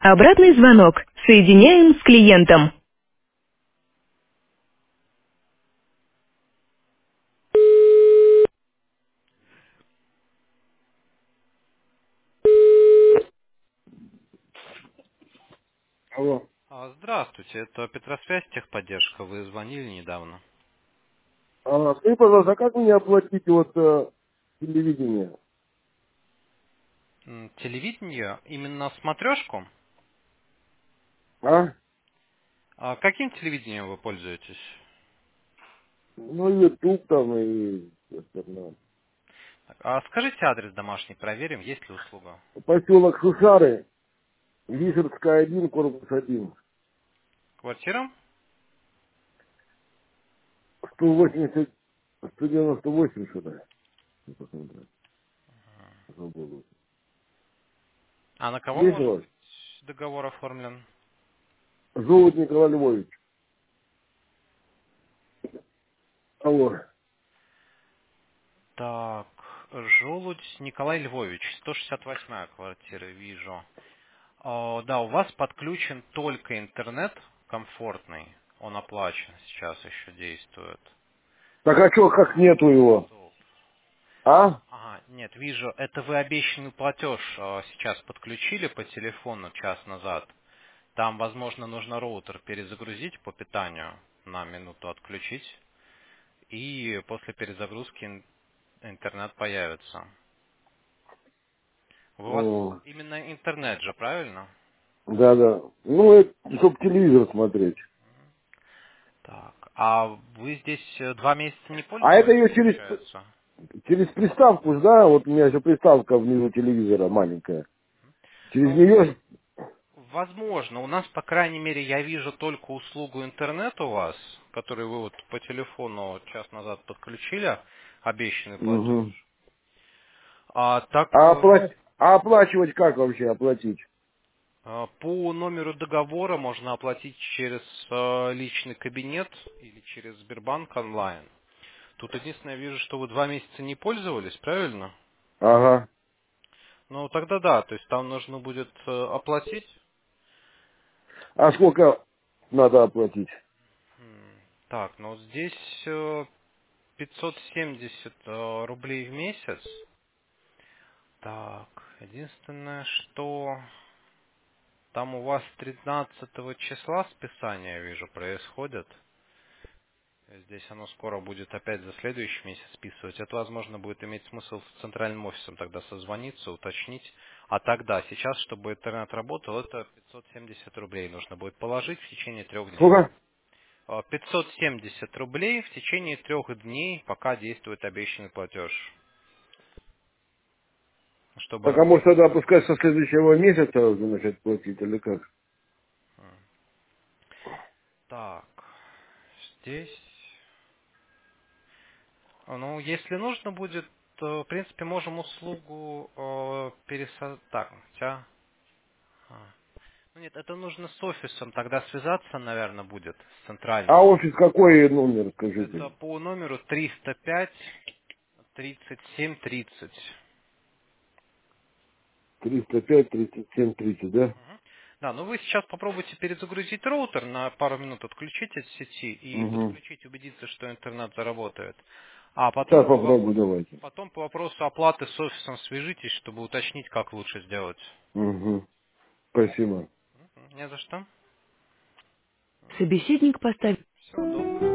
Обратный звонок. Соединяем с клиентом. Алло. Здравствуйте, это Петросвязь, техподдержка. Вы звонили недавно. Скажи, пожалуйста, а как мне оплатить телевидение? Телевидение, именно смотрешку? А? Каким телевидением вы пользуетесь? Ну, YouTube там и всё остальное. Скажите адрес домашний, проверим, есть ли услуга. Поселок Шушары, Вишерская 1, корпус 1. Квартира? 180, 198 что-то. Не посмотрел. Забыл. А на кого Есть может у вас? быть договор оформлен? Золот Николай Львович. Алло. Так, Желудь Николай Львович, 168-я квартира, вижу. Да, у вас подключен только интернет комфортный, он оплачен, сейчас еще действует. Так а что, как нету его? Стоп. А? Ага, нет, вижу, это вы обещанный платеж сейчас подключили по телефону час назад. Там, возможно, нужно роутер перезагрузить по питанию, на минуту отключить, и после перезагрузки интернет появится. У вас О, именно интернет же, правильно? да, да. Ну, это, чтобы телевизор смотреть. Так, а вы здесь 2 месяца не А это пользовались, ее получается? через приставку, да? Вот у меня же приставка внизу телевизора маленькая. Через Ну, нее... возможно. У нас, по крайней мере, я вижу только услугу интернет у вас, который вы вот по телефону час назад подключили, обещанный платеж. Угу. А так, А оплачивать как вообще оплатить? по номеру договора можно оплатить через личный кабинет или через Сбербанк онлайн. Тут единственное, я вижу, что вы 2 месяца не пользовались, правильно? Ага. Ну, тогда да, то есть там нужно будет оплатить. А сколько надо оплатить? Так, ну вот здесь 570 рублей в месяц. Так, единственное, что там у вас 13 числа списание, я вижу, происходит. Здесь оно скоро будет опять за следующий месяц списывать. Это, возможно, будет иметь смысл с центральным офисом тогда созвониться, уточнить. А тогда, сейчас, чтобы интернет работал, это 570 рублей нужно будет положить в течение 3 дней. Сколько? 570 рублей в течение 3 дней, пока действует обещанный платеж, чтобы Так, а может работал. тогда пускай со следующего месяца уже начать платить или как? Так, здесь, ну, если нужно будет, то, в принципе, можем услугу Так, хотя... Ну нет, это нужно с офисом тогда связаться, наверное, будет, с А центральным. офис какой номер, Это скажите? по номеру 305 37 30. 305 37 30, да? Да, ну вы сейчас попробуйте перезагрузить роутер, на пару минут отключить от сети и Угу. подключить, убедиться, что интернет заработает. А Сейчас попробую, давайте. потом по вопросу оплаты с офисом свяжитесь, чтобы уточнить, как лучше сделать. Угу. Спасибо. Не за что. Собеседник поставил. Всего доброго.